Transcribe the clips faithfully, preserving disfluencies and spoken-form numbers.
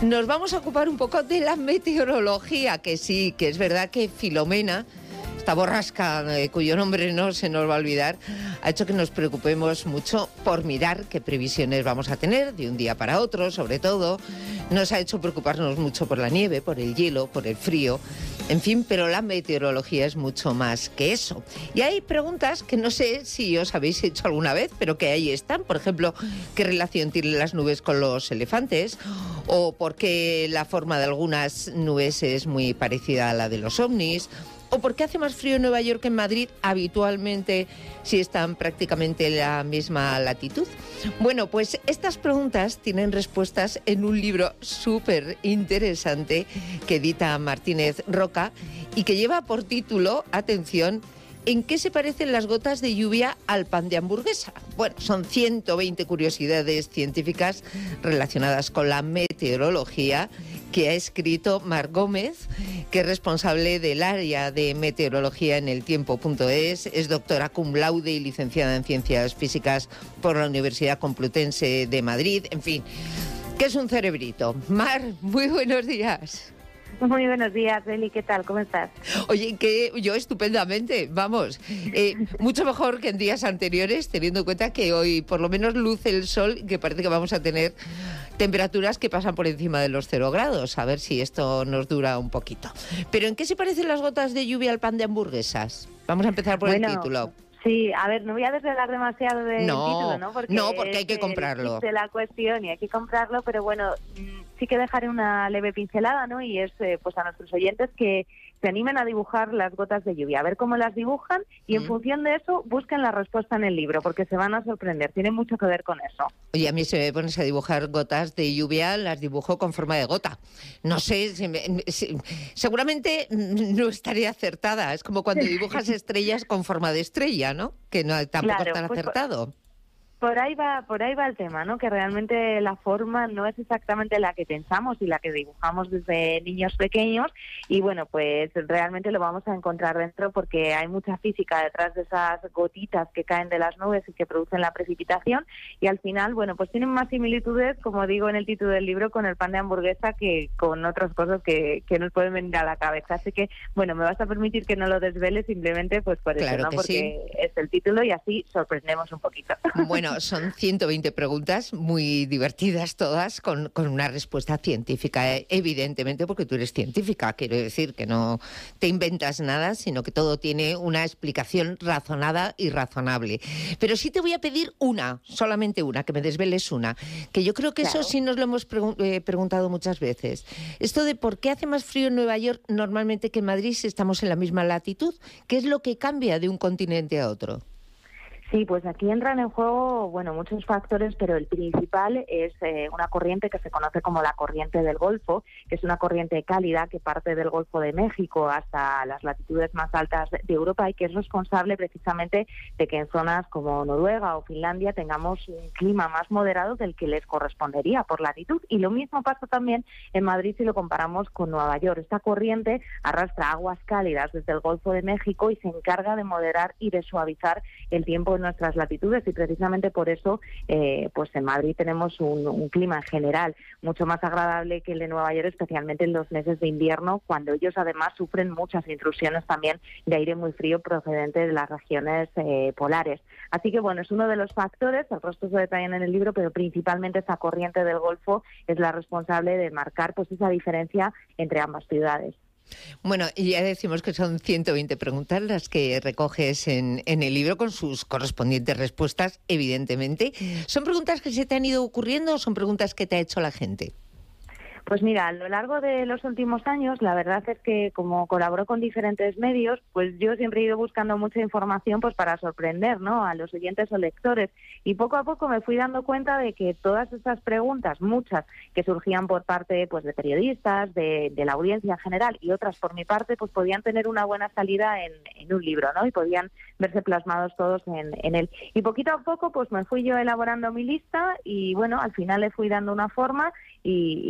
Nos vamos a ocupar un poco de la meteorología, que sí, que es verdad que Filomena, esta borrasca eh, cuyo nombre no se nos va a olvidar, ha hecho que nos preocupemos mucho por mirar qué previsiones vamos a tener de un día para otro, sobre todo. Nos ha hecho preocuparnos mucho por la nieve, por el hielo, por el frío, en fin, pero la meteorología es mucho más que eso. Y hay preguntas que no sé si os habéis hecho alguna vez, pero que ahí están. Por ejemplo, ¿qué relación tienen las nubes con los elefantes? ¿O por qué la forma de algunas nubes es muy parecida a la de los ovnis? ¿O por qué hace más frío en Nueva York que en Madrid habitualmente si están prácticamente en la misma latitud? Bueno, pues estas preguntas tienen respuestas en un libro súper interesante que edita Martínez Roca y que lleva por título, atención, ¿en qué se parecen las gotas de lluvia al pan de hamburguesa? Bueno, son ciento veinte curiosidades científicas relacionadas con la meteorología que ha escrito Mar Gómez, que es responsable del área de meteorología en el tiempo punto es, es doctora cum laude y licenciada en Ciencias Físicas por la Universidad Complutense de Madrid, en fin, que es un cerebrito. Mar, muy buenos días. Muy buenos días, Eli, ¿qué tal? ¿Cómo estás? Oye, que yo estupendamente, vamos, eh, mucho mejor que en días anteriores, teniendo en cuenta que hoy por lo menos luce el sol y que parece que vamos a tener temperaturas que pasan por encima de los cero grados, a ver si esto nos dura un poquito. Pero ¿en qué se parecen las gotas de lluvia al pan de hamburguesas? Vamos a empezar por bueno, el título. Sí, a ver, no voy a desvelar demasiado del no, título, ¿no? Porque no, porque hay que comprarlo. Es de la cuestión y hay que comprarlo, pero bueno, sí que dejaré una leve pincelada, ¿no? Y es, eh, pues a nuestros oyentes que se animen a dibujar las gotas de lluvia, a ver cómo las dibujan y en mm. función de eso busquen la respuesta en el libro, porque se van a sorprender, tiene mucho que ver con eso. Oye, a mí se me pones a dibujar gotas de lluvia, las dibujo con forma de gota. No sé, si me, si, seguramente no estaría acertada, es como cuando dibujas estrellas con forma de estrella, ¿no? Que no tampoco claro, está pues, acertado. Por ahí va, por ahí va el tema, ¿no? Que realmente la forma no es exactamente la que pensamos y la que dibujamos desde niños pequeños y bueno, pues realmente lo vamos a encontrar dentro porque hay mucha física detrás de esas gotitas que caen de las nubes y que producen la precipitación y al final, bueno, pues tienen más similitudes, como digo en el título del libro, con el pan de hamburguesa que con otras cosas que, que nos pueden venir a la cabeza. Así que, bueno, me vas a permitir que no lo desvele simplemente pues por claro eso, ¿no? Que porque sí. Es el título y así sorprendemos un poquito. Bueno, son ciento veinte preguntas muy divertidas todas con, con una respuesta científica, eh, evidentemente porque tú eres científica, quiero decir que no te inventas nada, sino que todo tiene una explicación razonada y razonable. Pero sí te voy a pedir una, solamente una, que me desveles una, que yo creo que claro. Eso sí nos lo hemos pregun- eh, preguntado muchas veces. Esto de por qué hace más frío en Nueva York normalmente que en Madrid si estamos en la misma latitud, ¿qué es lo que cambia de un continente a otro? Sí, pues aquí entran en juego, bueno, muchos factores, pero el principal es eh, una corriente que se conoce como la corriente del Golfo, que es una corriente cálida que parte del Golfo de México hasta las latitudes más altas de Europa y que es responsable precisamente de que en zonas como Noruega o Finlandia tengamos un clima más moderado del que les correspondería por latitud. Y lo mismo pasa también en Madrid si lo comparamos con Nueva York. Esta corriente arrastra aguas cálidas desde el Golfo de México y se encarga de moderar y de suavizar el tiempo en nuestras latitudes y precisamente por eso eh, pues en Madrid tenemos un, un clima en general mucho más agradable que el de Nueva York, especialmente en los meses de invierno, cuando ellos además sufren muchas intrusiones también de aire muy frío procedente de las regiones eh, polares. Así que bueno, es uno de los factores, el resto se detallan en el libro, pero principalmente esta corriente del Golfo es la responsable de marcar pues esa diferencia entre ambas ciudades. Bueno, y ya decimos que son ciento veinte preguntas las que recoges en, en el libro con sus correspondientes respuestas, evidentemente. ¿Son preguntas que se te han ido ocurriendo o son preguntas que te ha hecho la gente? Pues mira, a lo largo de los últimos años, la verdad es que como colaboro con diferentes medios, pues yo siempre he ido buscando mucha información pues para sorprender, ¿no?, a los oyentes o lectores. Y poco a poco me fui dando cuenta de que todas estas preguntas, muchas que surgían por parte pues de periodistas, de, de la audiencia en general y otras por mi parte, pues podían tener una buena salida en, en un libro, ¿no? Y podían verse plasmados todos en, en él. Y poquito a poco pues me fui yo elaborando mi lista y bueno, al final le fui dando una forma y, y bueno, pues el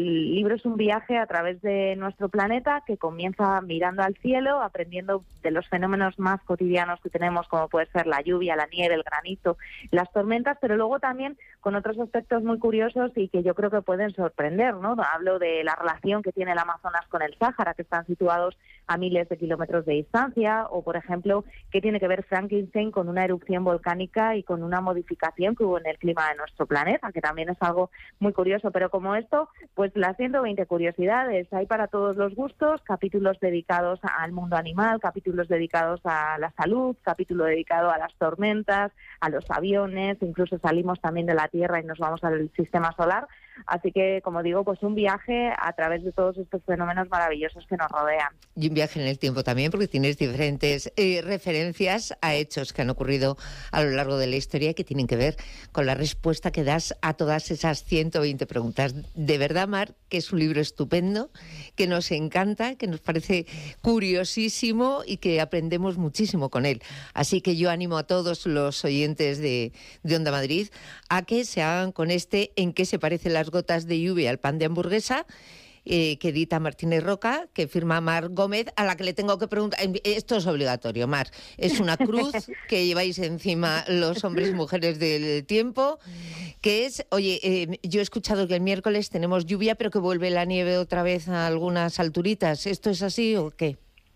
el libro es un viaje a través de nuestro planeta que comienza mirando al cielo, aprendiendo de los fenómenos más cotidianos que tenemos, como puede ser la lluvia, la nieve, el granizo, las tormentas, pero luego también con otros aspectos muy curiosos y que yo creo que pueden sorprender, ¿no? Hablo de la relación que tiene el Amazonas con el Sáhara, que están situados a miles de kilómetros de distancia, o por ejemplo, qué tiene que ver Frankenstein con una erupción volcánica y con una modificación que hubo en el clima de nuestro planeta, que también es algo muy curioso. Pero como esto, pues las ciento veinte curiosidades, hay para todos los gustos, capítulos dedicados al mundo animal, capítulos dedicados a la salud, capítulo dedicado a las tormentas, a los aviones, incluso salimos también de la Tierra y nos vamos al sistema solar. Así que, como digo, pues un viaje a través de todos estos fenómenos maravillosos que nos rodean. Y un viaje en el tiempo también, porque tienes diferentes eh, referencias a hechos que han ocurrido a lo largo de la historia que tienen que ver con la respuesta que das a todas esas ciento veinte preguntas. De verdad, Mar, que es un libro estupendo, que nos encanta, que nos parece curiosísimo y que aprendemos muchísimo con él. Así que yo animo a todos los oyentes de, de Onda Madrid a que se hagan con este En qué se parecen las gotas de lluvia al pan de hamburguesa, eh, que edita Martínez Roca, que firma Mar Gómez, a la que le tengo que preguntar, esto es obligatorio, Mar, es una cruz que lleváis encima los hombres y mujeres del tiempo, que es, oye, eh, yo he escuchado que el miércoles tenemos lluvia, pero que vuelve la nieve otra vez a algunas alturitas, ¿esto es así o qué?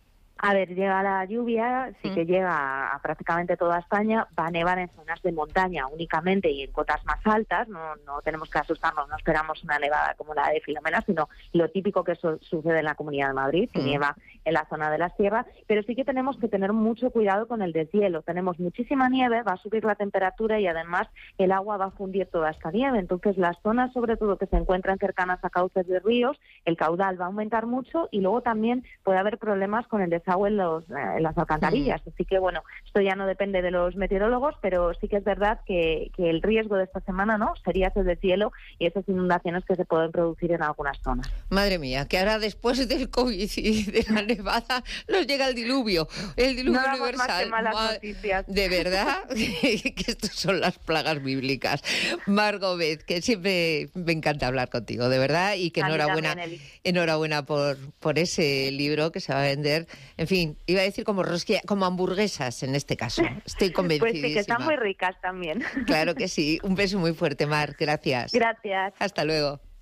A ver, llega la lluvia, sí que llega a prácticamente toda España, va a nevar en zonas de montaña únicamente y en cotas más altas, no, no tenemos que asustarnos, no esperamos una nevada como la de Filomena, sino lo típico que su- sucede en la Comunidad de Madrid, que mm. nieva en la zona de la sierra, pero sí que tenemos que tener mucho cuidado con el deshielo, tenemos muchísima nieve, va a subir la temperatura y además el agua va a fundir toda esta nieve, entonces las zonas sobre todo que se encuentran cercanas a cauces de ríos, el caudal va a aumentar mucho y luego también puede haber problemas con el desagüe en, los, en las alcantarillas. Sí. Así que, bueno, esto ya no depende de los meteorólogos, pero sí que es verdad que, que el riesgo de esta semana no sería ese deshielo y esas inundaciones que se pueden producir en algunas zonas. Madre mía, que ahora después del COVID y de la nevada nos llega el diluvio, el diluvio no universal. Más que malas noticias. De verdad que estas son las plagas bíblicas. Mar Gómez, que siempre me encanta hablar contigo, de verdad, y que enhorabuena, también, enhorabuena por, por ese libro que se va a vender. En fin, iba a decir como rosquilla, como hamburguesas en este caso. Estoy convencidísima. Pues sí, que están muy ricas también. Claro que sí. Un beso muy fuerte, Mar. Gracias. Gracias. Hasta luego.